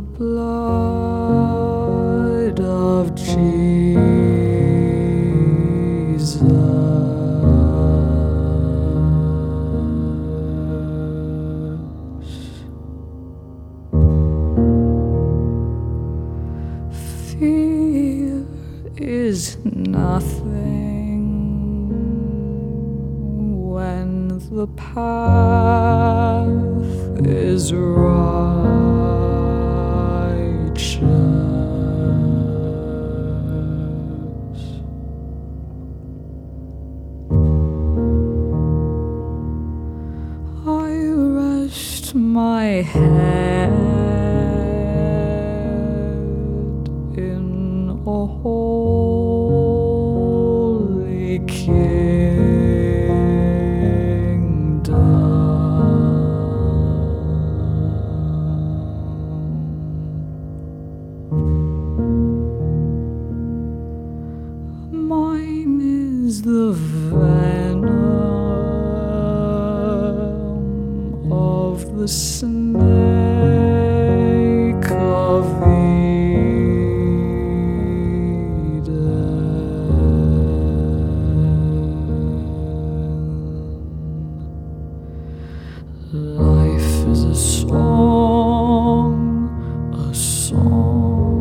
the blood of Jesus. Fear is nothing when the path is righteous. I rest my head in a holy kingdom. Mine is the venom of the snake of life is a song, a song.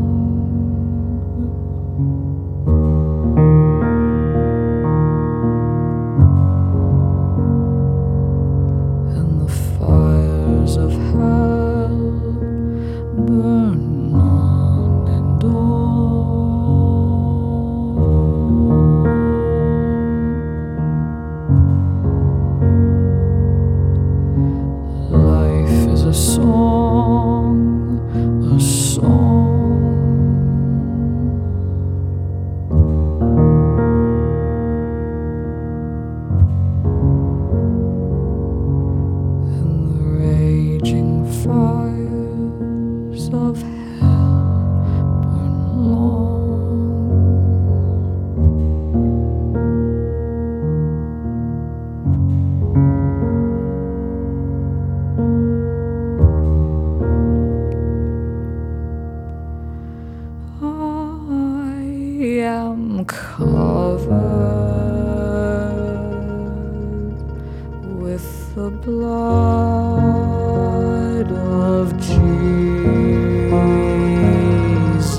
And the fires of hell burn on and life is a song, a song. And the raging fires of hell burn long. I am covered with the blood of Jesus.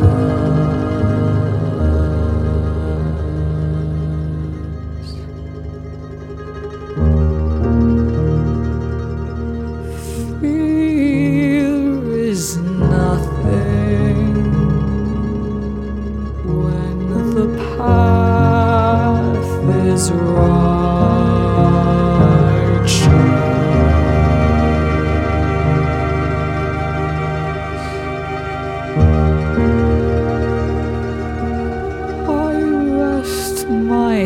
Fear is nothing when the path is righteous. I rest my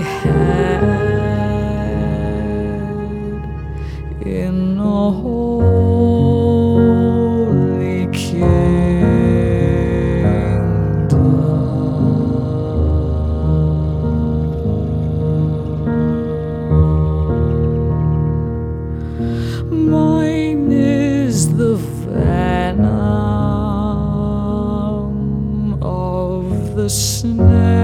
head in a holy kingdom. Mine is the venom of the snake